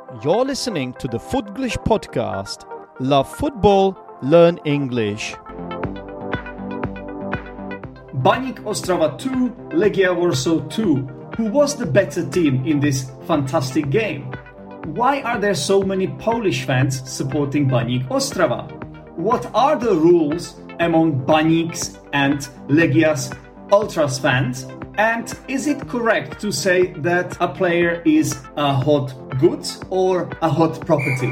You're listening to the Footglish podcast. Love football, learn English. Baník Ostrava 2, Legia Warsaw 2. Who was the better team in this fantastic game? Why are there so many Polish fans supporting Baník Ostrava? What are the rules among Baník's and Legia's Ultras fans? And is it correct to say that a player is a hot goods or a hot property?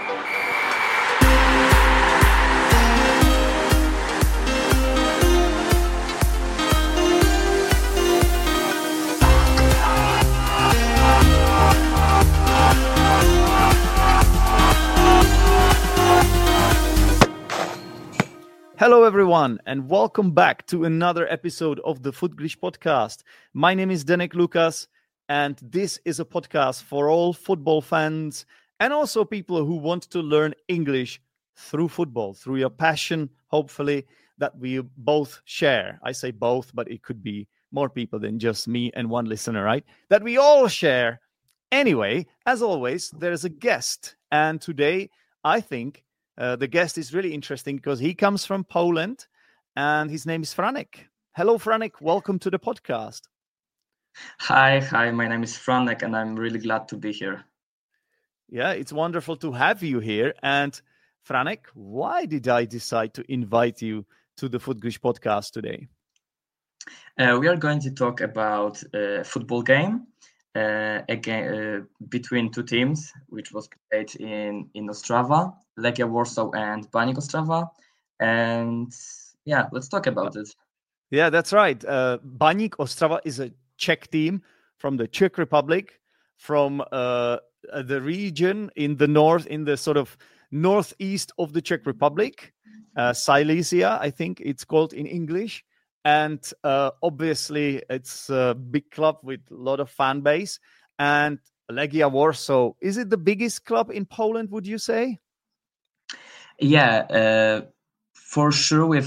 Hello everyone and welcome back to another episode of the Footglish podcast. My name is Denek Lukas and this is a podcast for all football fans and also people who want to learn English through football, through your passion, hopefully, that we both share. I say both, but it could be more people than just me and one listener, right? That we all share. Anyway, as always, there's a guest. And today, I think, the guest is really interesting because he comes from Poland and his name is Franek. Hello, Franek. Welcome to the podcast. Hi. My name is Franek and I'm really glad to be here. Yeah, it's wonderful to have you here. And Franek, why did I decide to invite you to the Footglish podcast today? We are going to talk about a football game between two teams, which was played in Ostrava, Legia Warsaw and Baník Ostrava. And yeah, let's talk about it. Yeah, that's right. Baník Ostrava is a Czech team from the Czech Republic, from the region in the north, in the sort of northeast of the Czech Republic, Silesia, I think it's called in English. And obviously, it's a big club with a lot of fan base. And Legia Warsaw, is it the biggest club in Poland, would you say? Yeah, for sure, with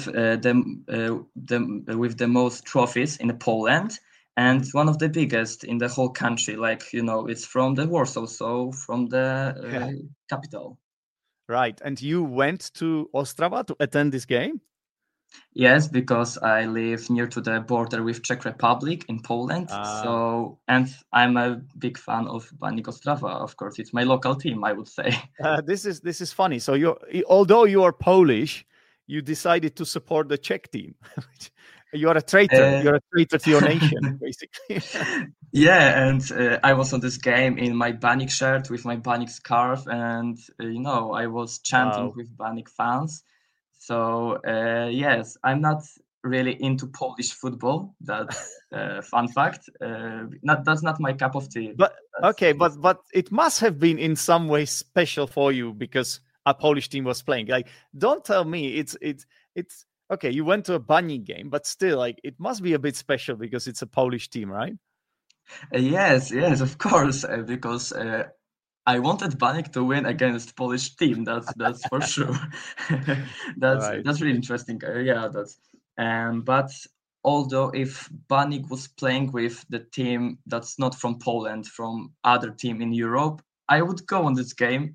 the most trophies in Poland, and one of the biggest in the whole country. Like, you know, it's from the Warsaw, so from the capital. Right. And you went to Ostrava to attend this game? Yes, because I live near to the border with Czech Republic in Poland. So, and I'm a big fan of Baník Ostrava. Of course, it's my local team, I would say. This is funny. So although you are Polish, you decided to support the Czech team. You are a traitor. You're a traitor to your nation, basically. Yeah, and I was on this game in my Baník shirt with my Baník scarf, and I was chanting with Baník fans. So yes, I'm not really into Polish football. That's fun fact. That's not my cup of tea. But it must have been in some way special for you because a Polish team was playing. Like, don't tell me it's okay. You went to a Baník game, but still, like, it must be a bit special because it's a Polish team, right? Yes, of course, because I wanted Baník to win against Polish team. That's for sure. That's really interesting. But although if Baník was playing with the team that's not from Poland, from other team in Europe, I would go on this game.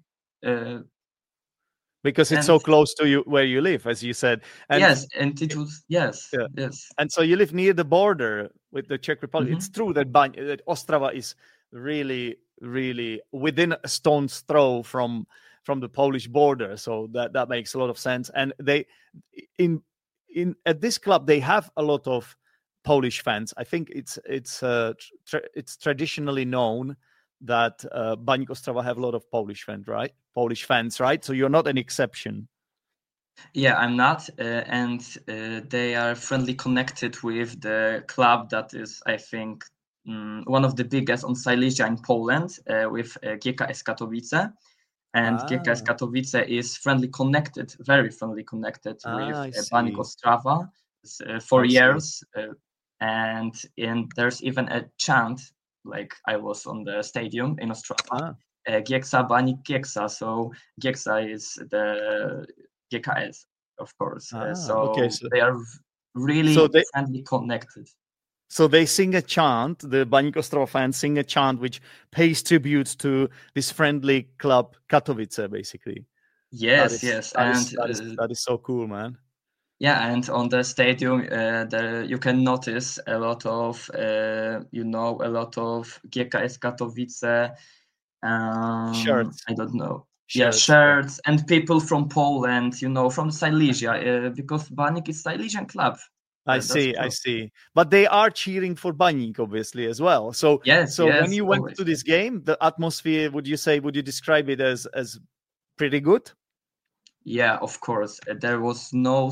Because it's so close to you where you live, as you said. And yes, and it was yes. And so you live near the border with the Czech Republic. Mm-hmm. It's true that Ostrava is really within a stone's throw from the Polish border, so that makes a lot of sense. And they at this club they have a lot of Polish fans. I think it's traditionally known that Baník Ostrava have a lot of Polish fans, right? So you're not an exception. Yeah, I'm not, and they are friendly connected with the club that is, I think, one of the biggest on Silesia in Poland, with GKS Katowice. And GKS Katowice is very friendly connected with Baník Ostrava for years. And there's even a chant, like I was on the stadium in Ostrava, Gieksa Baník Gieksa. So Gieksa is the GKS, of course. So they are really friendly connected. So they sing a chant, the Baník Ostrava fans sing a chant which pays tribute to this friendly club, Katowice, basically. Yes, That is so cool, man. Yeah, and on the stadium, you can notice a lot of, a lot of GKS Katowice, Shirts. I don't know. Shirts, shirts, and people from Poland, from Silesia, because Baník is Silesian club. I see. But they are cheering for Baník, obviously, as well. So when you went to this game, the atmosphere, would you describe it as pretty good? Yeah, of course. There was no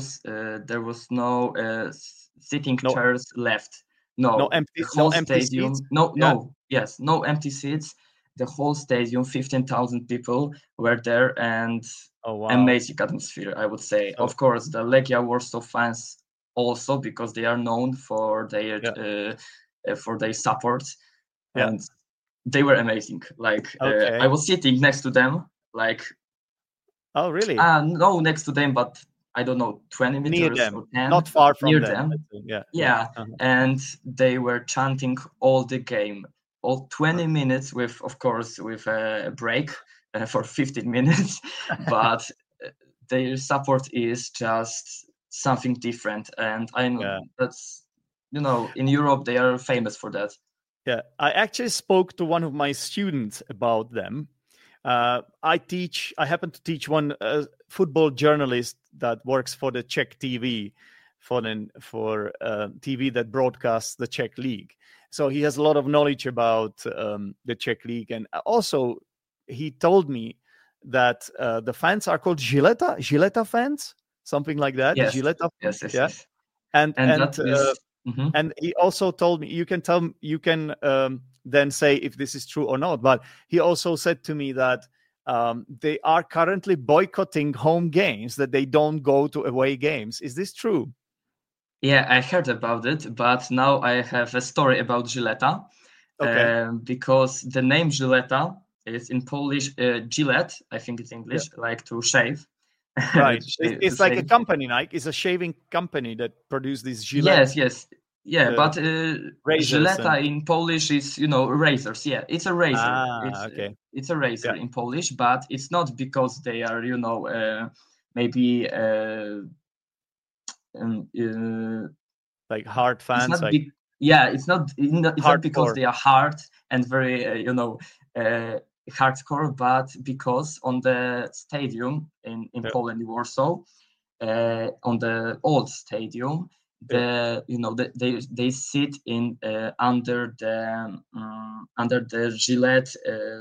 sitting chairs left. No empty. The whole empty stadium. Seats? No empty seats. The whole stadium, 15,000 people were there, and amazing atmosphere, I would say. Of course, the Legia Warsaw fans also, because they are known for their support, and they were amazing. Like I was sitting next to them, like. Oh, really? No, next to them, but I don't know, 20 meters near them, or 10, not far from near them. Yeah. And they were chanting all the game, all 20 minutes with a break for 15 minutes. But their support is just something different, and I know that's in Europe they are famous for that. Yeah, I actually spoke to one of my students about them. I happen to teach one football journalist that works for the Czech TV, for TV that broadcasts the Czech league. So he has a lot of knowledge about the Czech league, and also he told me that the fans are called Žileta fans, something like that. Yes. Žileta fans, yes. And and he also told me, you can then say if this is true or not, but he also said to me that they are currently boycotting home games, that they don't go to away games. Is this true? Yeah, I heard about it, but now I have a story about Žileta. Because the name Žileta is in Polish Gillette, I think it's English, like to shave. Right. It's like a company, like it's a shaving company that produces these Gillette. Yes. Yeah, but Żyleta in Polish is, razors. Yeah, it's a razor. It's a razor in Polish, but it's not because they are, maybe like hard fans. It's not because they are hard and very, hardcore, but because on the stadium in Poland, Warsaw, on the old stadium, they sit in under the Gillette,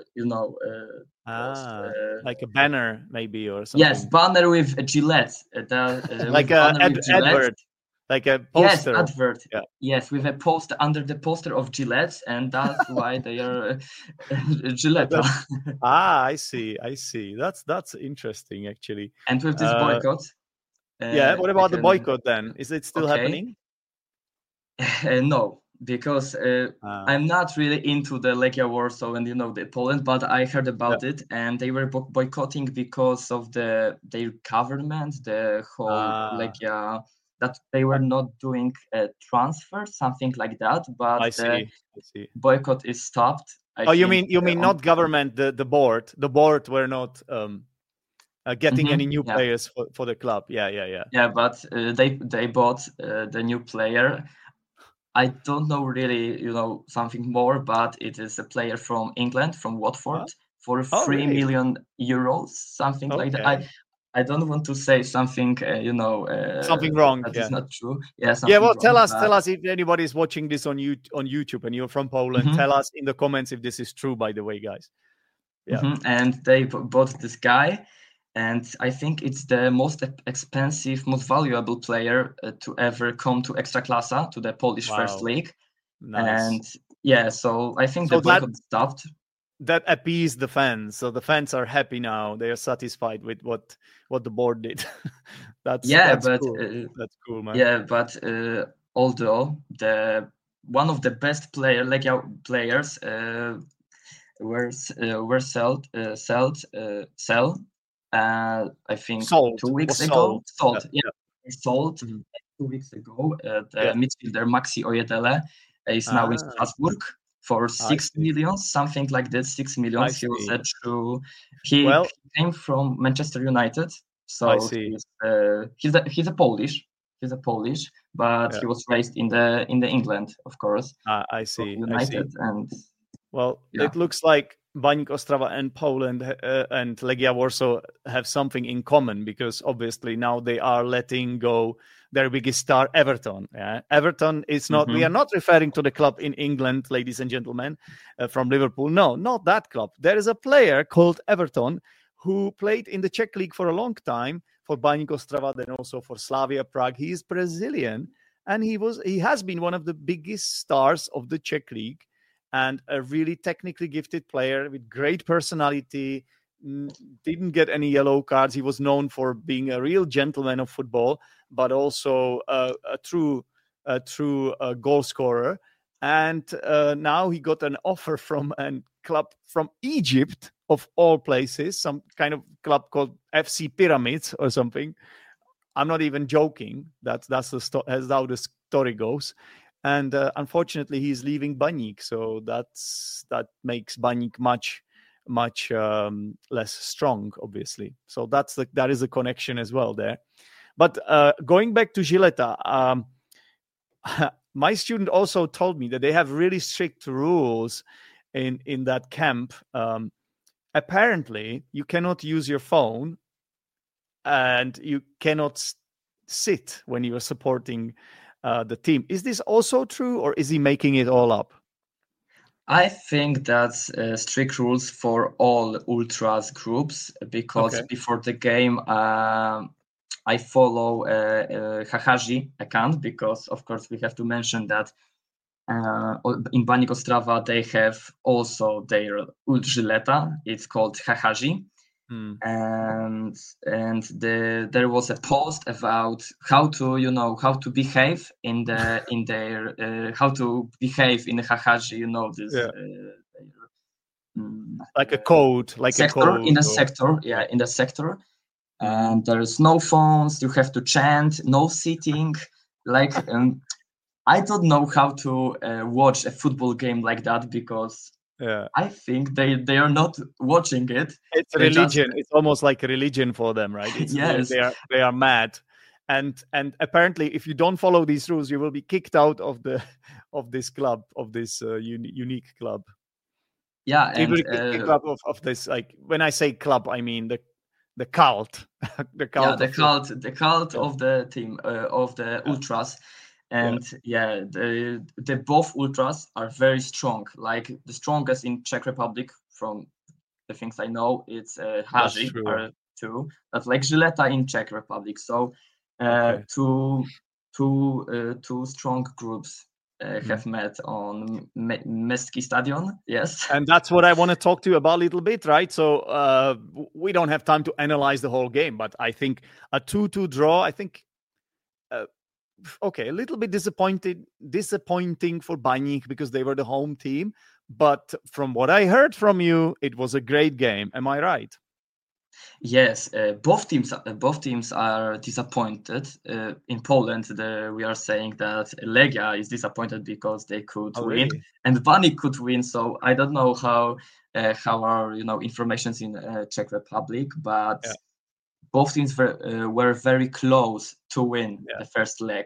like a banner maybe or something. Yes, banner with a Gillette, like a advert, like a poster. Yes, advert. Yeah. Yes, with a poster under the poster of Gillette, and that's why they are Gillette. I see. That's interesting, actually. And with this boycott. What about the boycott then? Is it still happening? No, because I'm not really into the Legia Warsaw and the Poland, but I heard about it, and they were boycotting because of their government, the whole Legia, that they were not doing a transfer, something like that. But I see. Boycott is stopped. You mean not government, the board? The board were not getting any new players for the club. Yeah, but they bought the new player. I don't know really, something more, but it is a player from England, from Watford, for 3 million euros, something like that. I don't want to say something, something wrong. That is not true. Yeah. Well, tell us if anybody is watching this on YouTube and you're from Poland. Tell us in the comments if this is true. By the way, guys. Yeah. And they bought this guy. And I think it's the most expensive, most valuable player to ever come to Ekstraklasa, to the Polish First League. Nice. And so I think the boycott stopped. That appeased the fans. So the fans are happy now. They are satisfied with what the board did. That's cool. That's cool, man. Yeah, but although one of the best Legia players were sold. I think sold. 2 weeks ago. Sold. 2 weeks ago. The midfielder Maxi Ojedele, is now in Strasbourg for 6 million, something like that. 6 million. I He was see. a true. He Well, came from Manchester United, so I see. he's a Polish. He's a Polish, but Yeah. he was raised in the England, of course. I see. United and Well, yeah. it looks like Baník Ostrava and Poland and Legia Warsaw have something in common, because obviously now they are letting go their biggest star, Everton. Yeah? Everton is not, we are not referring to the club in England, ladies and gentlemen, from Liverpool. No, not that club. There is a player called Everton who played in the Czech league for a long time for Baník Ostrava, then also for Slavia Prague. He is Brazilian, and he has been one of the biggest stars of the Czech league, and a really technically gifted player with great personality. Didn't get any yellow cards. He was known for being a real gentleman of football, but also a true goal scorer. And now he got an offer from a club from Egypt, of all places, some kind of club called FC Pyramids or something. I'm not even joking. That's how the story goes. And unfortunately, he's leaving Baník, so that makes Baník much less strong, obviously. So that is a connection as well there. But going back to Žileta, my student also told me that they have really strict rules in that camp. Apparently, you cannot use your phone, and you cannot sit when you are supporting the team. Is this also true, or is he making it all up? I think that's strict rules for all ultras groups, because before the game, I follow Hahaji account, because of course we have to mention that in Baník Ostrava they have also their Žileta. It's called Hahaji. And there was a post about how to behave in their how to behave in the Hahaji, this like a code, like sector, a code in the sector, in the sector. And there's no phones. You have to chant, no sitting. Like I don't know how to watch a football game like that, because I think they are not watching it. It's religion. It's almost like a religion for them, right? Yes, they are mad, and apparently, if you don't follow these rules, you will be kicked out of this club, of this unique club. Yeah, and club of this. Like when I say club, I mean the cult, the cult. Yeah, the cult of the team of the ultras. And the both ultras are very strong. Like the strongest in Czech Republic, from the things I know, it's Haji are two. That's like Žileta in Czech Republic. So two strong groups have met on Mestský stadion. Yes, and that's what I want to talk to you about a little bit, right? So we don't have time to analyze the whole game, but I think a 2-2 draw. I think. A little bit disappointing for Baník, because they were the home team. But from what I heard from you, it was a great game. Am I right? Yes, both teams are disappointed. In Poland, we are saying that Legia is disappointed because they could win, and Baník could win. So I don't know how our informations in Czech Republic, but. Yeah. Both teams were very close to win the first leg.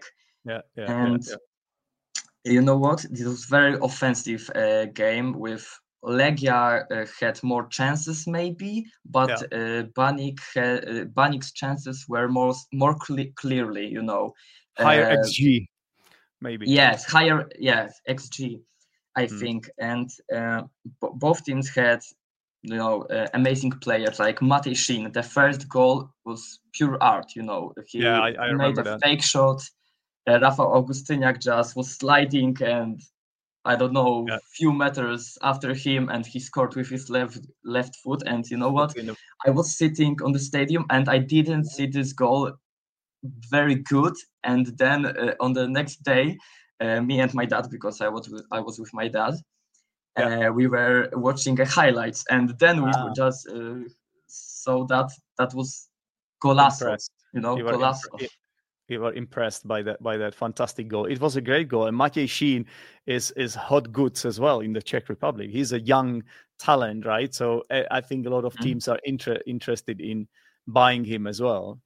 You know what? This was very offensive game with Legia had more chances maybe, but Baník's chances were more clearly, higher XG maybe. Yes, higher XG, I think, and both teams had. Amazing players like Matej Šín. The first goal was pure art. He I made a that. fake shot. Rafał Augustyniak just was sliding, and I don't know, few meters after him, and he scored with his left foot. And you know what? I was sitting on the stadium, and I didn't see this goal very good. And then on the next day, me and my dad, because I was with my dad. We were watching highlights, and then we just saw that was golazo. Golazo. we were impressed by that fantastic goal. It was a great goal, and Maciej Šín is hot goods as well in the Czech Republic. He's a young talent, right? So I think a lot of teams are interested in buying him as well.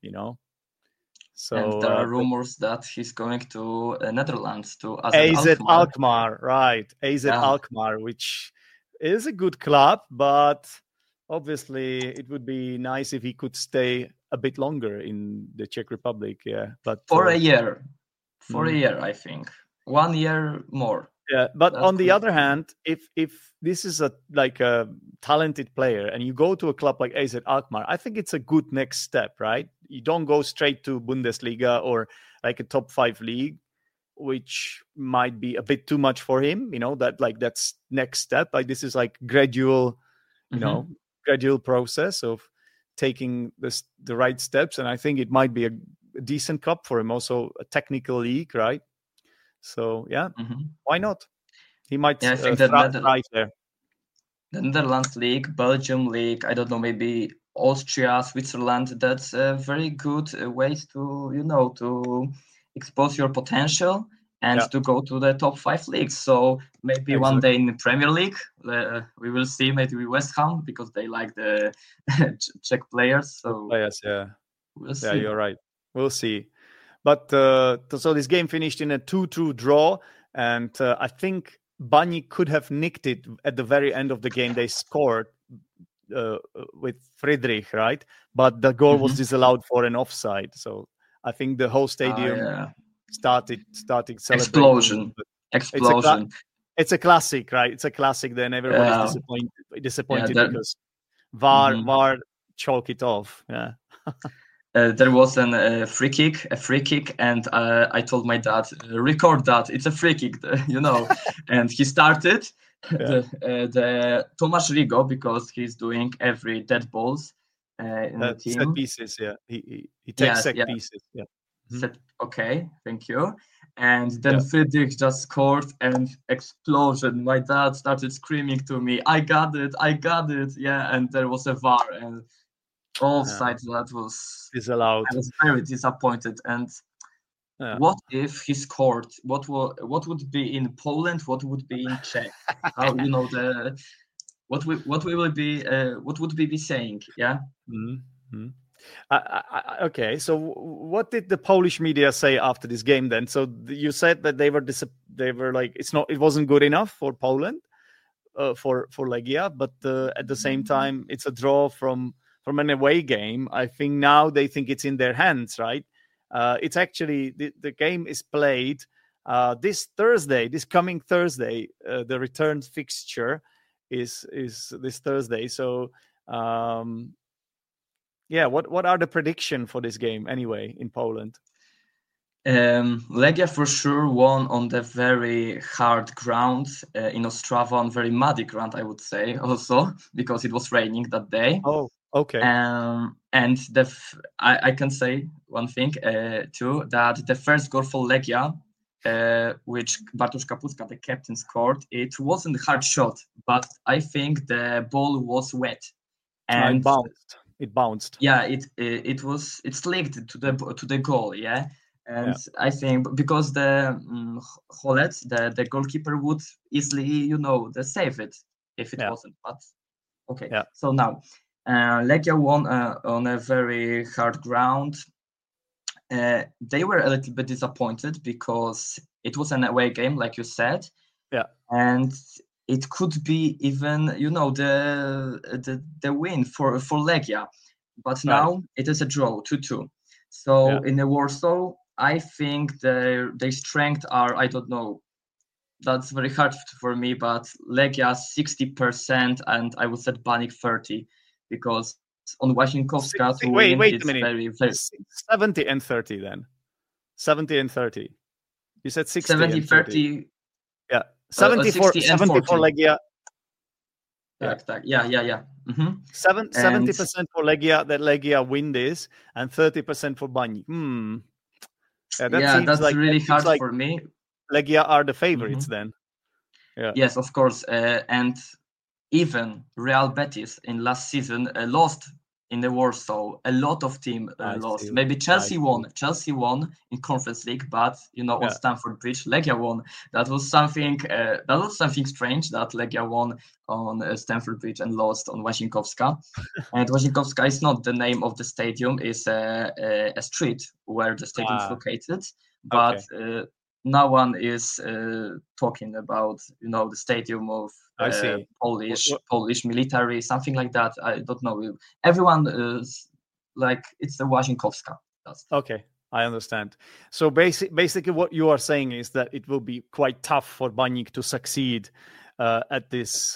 So and there are rumors that he's going to Netherlands, to AZ Alkmaar, right? AZ Alkmaar, which is a good club, but obviously it would be nice if he could stay a bit longer in the Czech Republic. Yeah, but for a year, I think 1 year more. Yeah, but on the other hand, if this is a talented player and you go to a club like AZ Alkmaar, I think it's a good next step, right? You don't go straight to Bundesliga or like a top 5 league, which might be a bit too much for him. That's next step. Like this is like gradual, gradual process of taking the right steps, and I think it might be a decent club for him. Also, a technical league, right? So why not? He might I think thrive there. The Netherlands league, Belgium league, I don't know, maybe Austria, Switzerland. That's a very good ways to expose your potential and to go to the top 5 leagues. So maybe one day in the Premier League, we will see. Maybe West Ham, because they like the Czech players. So players, we'll see. Yeah, you're right. We'll see. But so this game finished in a 2-2 draw, and I think Baník could have nicked it at the very end of the game. They scored with Friedrich, right? But the goal was disallowed for an offside. So I think the whole stadium started celebrating. Explosion. It's a classic, right? It's a classic. Then everybody's disappointed because VAR chalk it off. Yeah. There was a free kick, and I told my dad, record that, it's a free kick, and he started the Tomasz Rigo, because he's doing every dead balls in the team. Set pieces, yeah. He takes set pieces, yeah. Okay, thank you. And then Friedrich just scored, and explosion. My dad started screaming to me, I got it, yeah, and there was a VAR, and offside. That was disallowed. I was very disappointed. And what if he scored? What would be in Poland? What would be in Czech? How what would we be saying? Yeah. Mm-hmm. Okay, so what did the Polish media say after this game then? So you said that they were like it wasn't good enough for Poland, for Legia, but at the same time it's a draw from an away game. I think now they think it's in their hands, right? It's actually the game is played this coming Thursday. The return fixture is this Thursday. So what are the predictions for this game anyway in Poland? Legia for sure won on the very hard ground in Ostrava, on very muddy ground, I would say, also because it was raining that day. Oh, okay. And I can say one thing too, that the first goal for Legia, which Bartosz Kapustka, the captain, scored, it wasn't a hard shot, but I think the ball was wet and it bounced. Yeah, it's linked to the goal. Yeah. And I think because the Holec, the goalkeeper, would easily, save it if it wasn't. But okay. Yeah. So now, Legia won on a very hard ground. They were a little bit disappointed because it was an away game, like you said. Yeah. And it could be even, the win for Legia. But now it is a draw, 2-2. So in the Warsaw, I think their strength are, I don't know, that's very hard for me, but Legia 60% and I would say Baník 30%, because on Łazienkowska to win, wait it's a minute. very, very 70 and 30 then. 70 and 30. You said 60 70, and 30. Yeah. 70 for Legia. Yeah. Mm-hmm. 70% for Legia, that Legia win this, and 30% for Baník. That's like, really hard for me. Legia are the favorites then. Yeah. Yes, of course. And even Real Betis in last season lost in the Warsaw, a lot of teams lost. Maybe Chelsea won. Chelsea won in Conference League, but on Stamford Bridge, Legia won. That was something strange that Legia won on Stamford Bridge and lost on Łazienkowska. And Łazienkowska is not the name of the stadium; it's a street where the stadium is located. But no one is talking about the stadium of Polish military, something like that. I don't know. Everyone is like, it's the Łazienkowska. Okay, I understand. So basically what you are saying is that it will be quite tough for Baník to succeed at this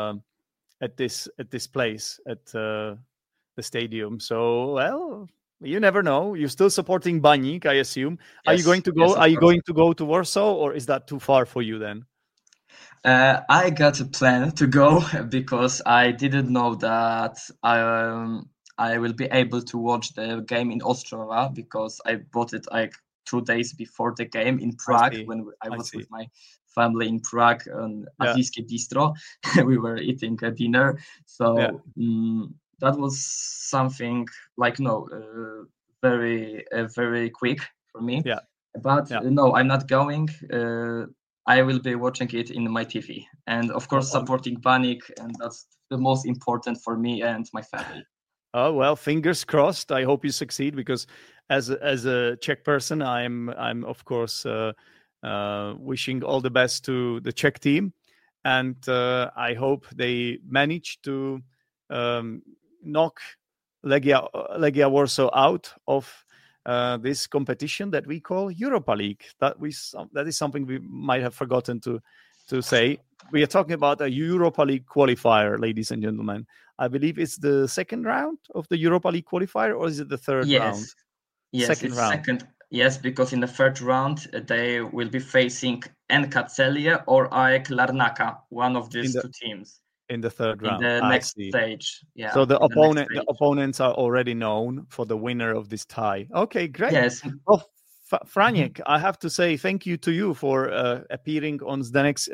place, at the stadium. So, well, you never know. You're still supporting Baník, I assume. Yes, are you going to go? Yes, are you going to go to Warsaw, or is that too far for you then? I got a plan to go because I didn't know that I will be able to watch the game in Ostrava, because I bought it like 2 days before the game in Prague when I was with my family in Prague on Azijskie Bistro. We were eating a dinner. So that was something like, very, very quick for me. Yeah. But no, I'm not going. I will be watching it in my TV, and of course supporting Baník, and that's the most important for me and my family. Oh, well, fingers crossed. I hope you succeed, because as a Czech person, I'm of course wishing all the best to the Czech team, and I hope they manage to knock Legia Warsaw out of this competition that we call Europa League. That is something we might have forgotten to say. We are talking about a Europa League qualifier, ladies and gentlemen. I believe it's the second round of the Europa League qualifier, or is it the third round? Yes, second. Yes, because in the third round they will be facing NK Celje or AEK Larnaca, one of these two teams. In the third round, in the next stage. Yeah. So the opponents are already known for the winner of this tie. Okay, great. Yes. Well, Franiek, I have to say thank you to you for appearing on Zdenek's.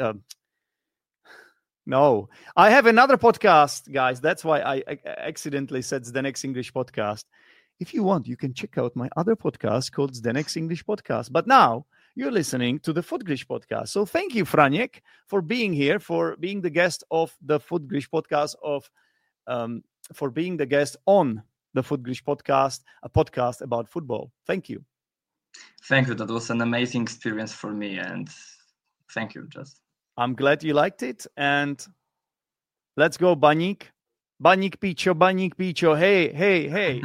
No, I have another podcast, guys. That's why I accidentally said Zdenek's English podcast. If you want, you can check out my other podcast called Zdenek's English Podcast. But now you're listening to the Footglish podcast. So thank you, Franiek, for being here, for being the guest of the Footglish podcast, for being the guest on the Footglish podcast, a podcast about football. Thank you. Thank you. That was an amazing experience for me, and thank you. I'm glad you liked it, and let's go, Baník. Baník Picho, hey.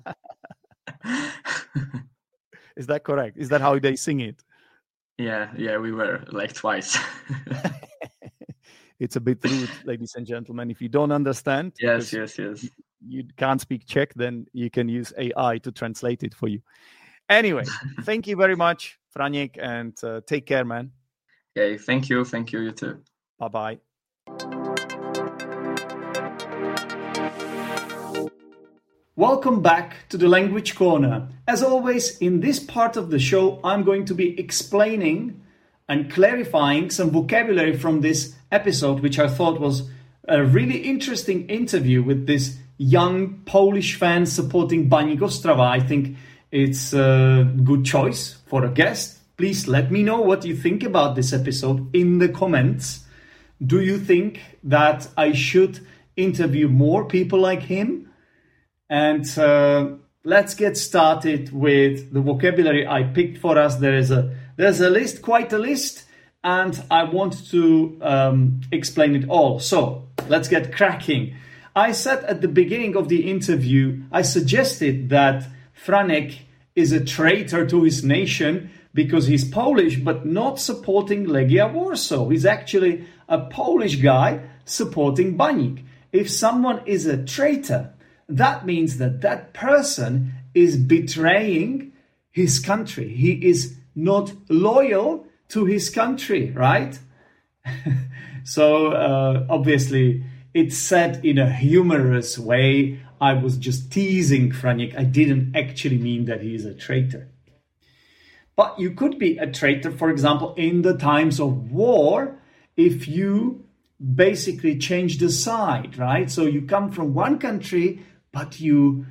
Is that correct? Is that how they sing it? Yeah, we were like twice. It's a bit rude, ladies and gentlemen. If you don't understand, yes. You can't speak Czech, then you can use AI to translate it for you. Anyway, thank you very much, Franiek, and take care, man. Okay, thank you, you too. Bye-bye. Welcome back to the Language Corner. As always, in this part of the show, I'm going to be explaining and clarifying some vocabulary from this episode, which I thought was a really interesting interview with this young Polish fan supporting Baník Ostrava. I think it's a good choice for a guest. Please let me know what you think about this episode in the comments. Do you think that I should interview more people like him? And let's get started with the vocabulary I picked for us. There's a list, quite a list, and I want to explain it all. So let's get cracking. I said at the beginning of the interview, I suggested that Franiek is a traitor to his nation because he's Polish, but not supporting Legia Warsaw. He's actually a Polish guy supporting Baník. If someone is a traitor, that means that person is betraying his country. He is not loyal to his country, right? So obviously it's said in a humorous way. I was just teasing Franiek. I didn't actually mean that he is a traitor. But you could be a traitor, for example, in the times of war, if you basically change the side, right? So you come from one country but you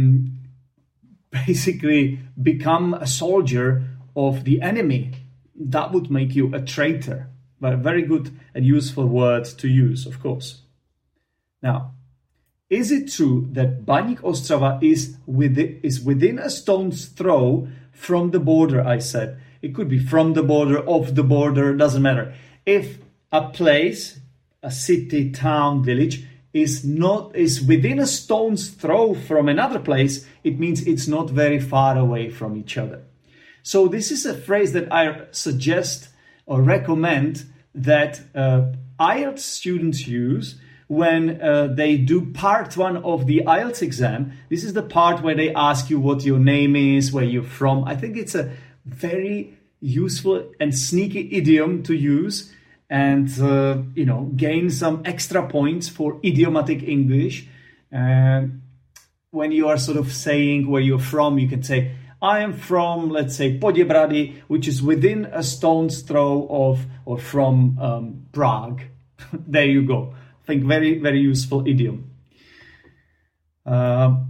basically become a soldier of the enemy. That would make you a traitor. But a very good and useful word to use, of course. Now, is it true that Baník Ostrava is within a stone's throw from the border, I said? It could be from the border, off the border, doesn't matter. If a place, a city, town, village, is within a stone's throw from another place, it means it's not very far away from each other. So this is a phrase that I suggest or recommend that IELTS students use when they do part 1 of the IELTS exam. This is the part where they ask you what your name is, where you're from. I think it's a very useful and sneaky idiom to use and gain some extra points for idiomatic English. When you are sort of saying where you're from, you can say, I am from, let's say, Poděbrady, which is within a stone's throw of or from Prague. There you go. I think very, very useful idiom. But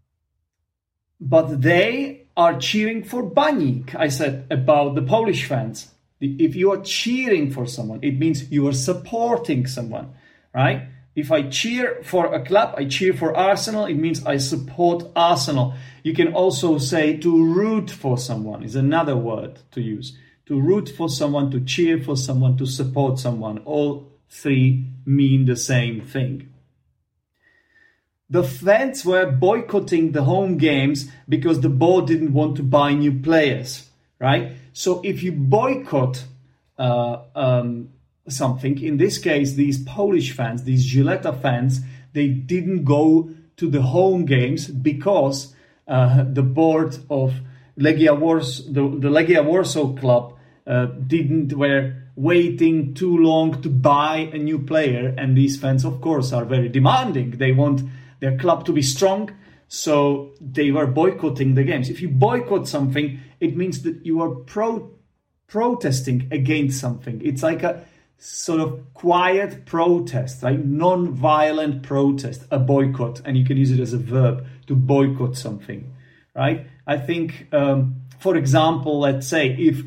they are cheering for Baník, I said, about the Polish fans. If you are cheering for someone, it means you are supporting someone, right? If I cheer for a club, I cheer for Arsenal, it means I support Arsenal. You can also say to root for someone is another word to use. To root for someone, to cheer for someone, to support someone. All three mean the same thing. The fans were boycotting the home games because the board didn't want to buy new players, right? So if you boycott something, in this case, these Polish fans, these Gilletta fans, they didn't go to the home games because the board of Legia Warsaw, the Legia Warsaw club, were waiting too long to buy a new player, and these fans, of course, are very demanding. They want their club to be strong, so they were boycotting the games. If you boycott something, it means that you are protesting against something. It's like a sort of quiet protest, right? Non-violent protest, a boycott, and you can use it as a verb to boycott something, right? I think, for example, let's say if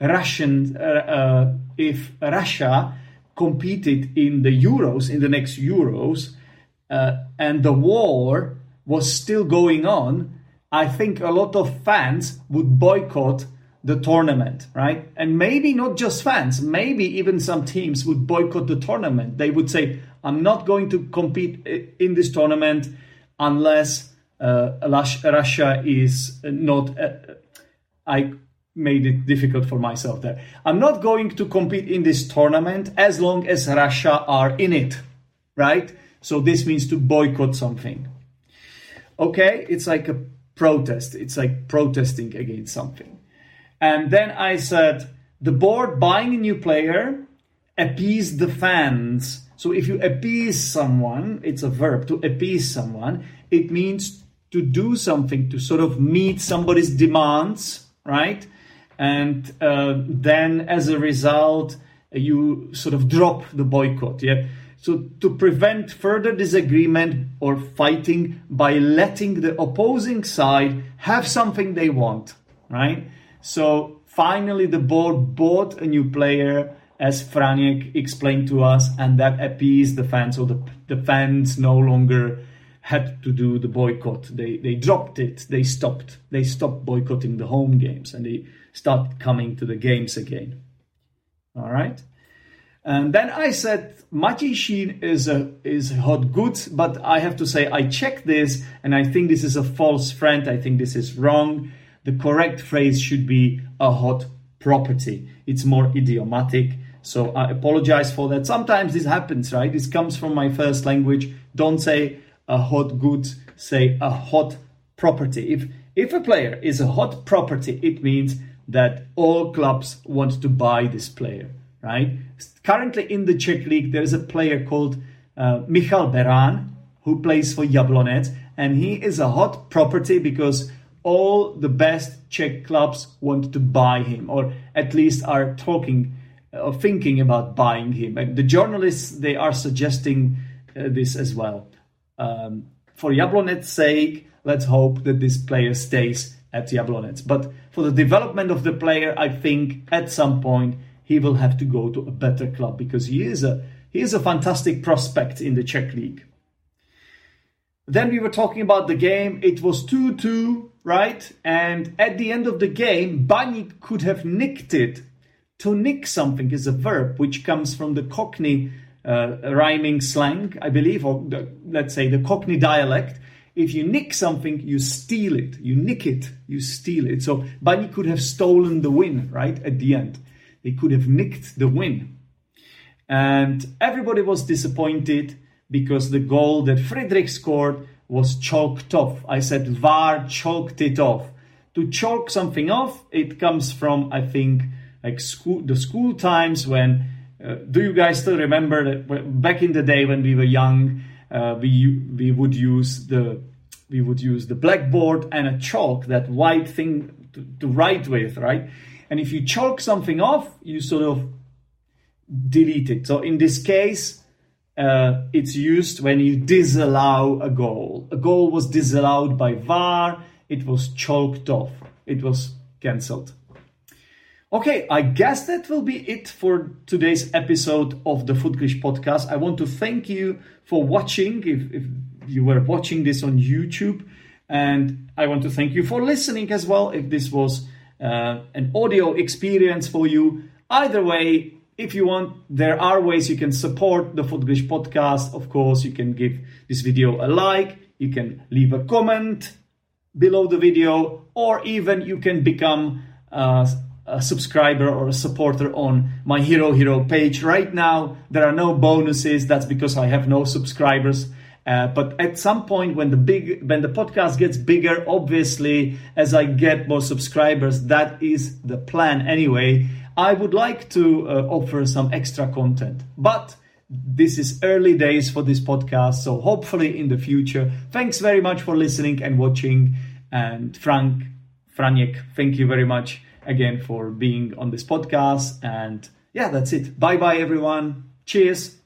Russia competed in the Euros, in the next Euros, and the war was still going on, I think a lot of fans would boycott the tournament, right? And maybe not just fans, maybe even some teams would boycott the tournament. They would say, I'm not going to compete in this tournament unless Russia is not... I made it difficult for myself there. I'm not going to compete in this tournament as long as Russia are in it, right? So this means to boycott something. Okay, it's like a protest. It's like protesting against something. And then I said, the board buying a new player appease the fans. So if you appease someone, it's a verb, to appease someone. It means to do something, to sort of meet somebody's demands, right? And then as a result, you sort of drop the boycott, yeah? So to prevent further disagreement or fighting by letting the opposing side have something they want, right? So finally the board bought a new player, as Franiek explained to us, and that appeased the fans. So the fans no longer had to do the boycott. They dropped it. They stopped boycotting the home games, and they started coming to the games again. All right. And then I said, Maciej Sin is hot goods, but I have to say I checked this, and I think this is a false friend. I think this is wrong. The correct phrase should be a hot property. It's more idiomatic, so I apologize for that. Sometimes this happens, right? This comes from my first language. Don't say a hot goods, say a hot property. If a player is a hot property, it means that all clubs want to buy this player, right? Currently in the Czech League, there's a player called Michal Beran, who plays for Jablonec, and he is a hot property because all the best Czech clubs want to buy him, or at least are talking or thinking about buying him. And the journalists, they are suggesting this as well. for Jablonec's sake, let's hope that this player stays at Jablonec. But for the development of the player, I think at some point he will have to go to a better club, because he is a fantastic prospect in the Czech league. Then we were talking about the game. It was 2-2, right? And at the end of the game, Baník could have nicked it. To nick something is a verb which comes from the Cockney rhyming slang, I believe, or let's say the Cockney dialect. If you nick something, you steal it. You nick it, you steal it. So Baník could have stolen the win, right, at the end. They could have nicked the win. And everybody was disappointed because the goal that Friedrich scored was chalked off. I said VAR chalked it off. To chalk something off, it comes from, I think, like the school times when, do you guys still remember that back in the day when we were young, we would use the blackboard and a chalk, that white thing to write with, right? And if you chalk something off, you sort of delete it. So in this case, it's used when you disallow a goal. A goal was disallowed by VAR. It was chalked off. It was cancelled. Okay, I guess that will be it for today's episode of the Futglish podcast. I want to thank you for watching, if you were watching this on YouTube. And I want to thank you for listening as well, if this was an audio experience for you. Either way, if you want, there are ways you can support the Futglish podcast. Of course, you can give this video a like, you can leave a comment below the video, or even you can become a subscriber or a supporter on my Hero page. Right now, there are no bonuses. That's because I have no subscribers. But at some point, when the podcast gets bigger, obviously, as I get more subscribers, that is the plan anyway. I would like to offer some extra content, but this is early days for this podcast, so hopefully in the future. Thanks very much for listening and watching. And Franiek, thank you very much again for being on this podcast. And yeah, that's it. Bye-bye, everyone. Cheers.